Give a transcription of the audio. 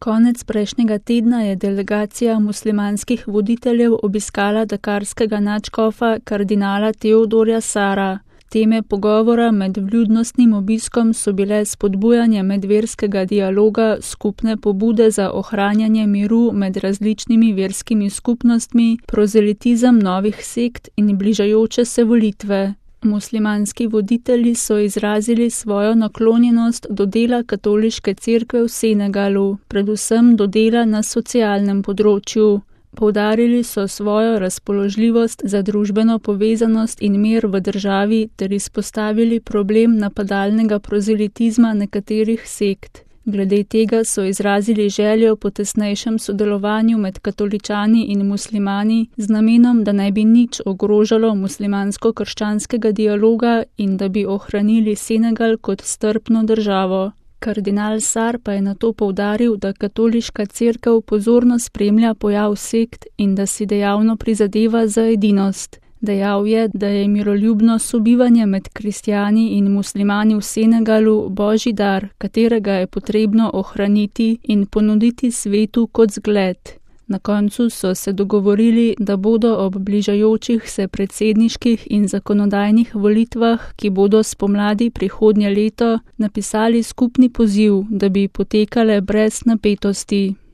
Konec prejšnjega tedna je delegacija muslimanskih voditeljev obiskala dakarskega nadškofa kardinala Teodorja Sarra. Teme pogovora med vljudnostnim obiskom so bile spodbujanje medverskega dialoga, skupne pobude za ohranjanje miru med različnimi verskimi skupnostmi, prozelitizem novih sekt in bližajoče se volitve. Muslimanski voditelji so izrazili svojo naklonjenost do dela katoliške cerkve v Senegalu, predvsem do dela na socialnem področju. Poudarili so svojo razpoložljivost za družbeno povezanost in mir v državi ter izpostavili problem napadalnega prozelitizma nekaterih sekt. Glede tega so izrazili željo po tesnejšem sodelovanju med katoličani in muslimani z namenom, da ne bi nič ogrožalo muslimansko-krščanskega dialoga in da bi ohranili Senegal kot strpno državo. Kardinal Sarr pa je nato poudaril, da katoliška cerkev pozorno spremlja pojav sekt in da si dejavno prizadeva za edinost. Dejal je, da je miroljubno sobivanje med kristjani in muslimani v Senegalu božji dar, katerega je potrebno ohraniti in ponuditi svetu kot zgled. Na koncu so se dogovorili, da bodo ob bližajočih se predsedniških in zakonodajnih volitvah, ki bodo spomladi prihodnje leto, napisali skupni poziv, da bi potekale brez napetosti.